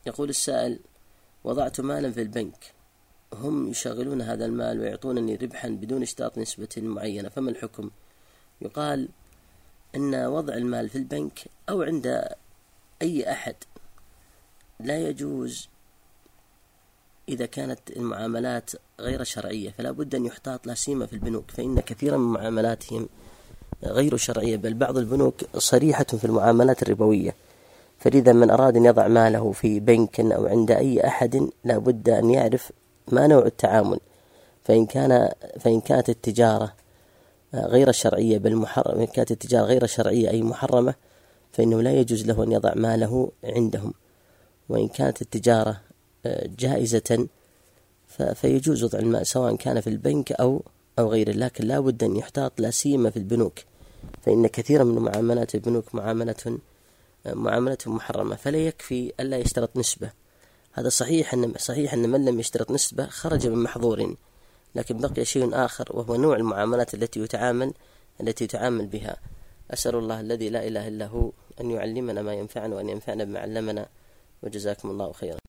يقول السائل: وضعت مالا في البنك، هم يشغلون هذا المال ويعطونني ربحا بدون اشتراط نسبة معينة، فما الحكم؟ يقال أن وضع المال في البنك أو عند أي أحد لا يجوز إذا كانت المعاملات غير شرعية، فلا بد أن يحتاط لا سيما في البنوك، فإن كثيرا من معاملاتهم غير شرعية، بل بعض البنوك صريحة في المعاملات الربوية. فلذا من أراد أن يضع ماله في بنك أو عند أي أحد لا بد أن يعرف ما نوع التعامل، فإن كانت التجارة غير شرعية بل محرمة، كانت التجارة غير شرعية أي محرمة، فإنه لا يجوز له أن يضع ماله عندهم. وإن كانت التجارة جائزة فيجوز وضع المال سواء كان في البنك أو غيره، لكن لا بد أن يحتاط لا سيما في البنوك، فإن كثيرا من معاملات البنوك معاملة محرمة، فلا يكفي ألا يشترط نسبة. هذا صحيح أن من لم يشترط نسبة خرج من محظور، لكن بقي شيء آخر وهو نوع المعاملات التي يتعامل بها. أسأل الله الذي لا إله إلا هو أن يعلمنا ما ينفعنا وأن ينفعنا بما علمنا، وجزاكم الله خيرا.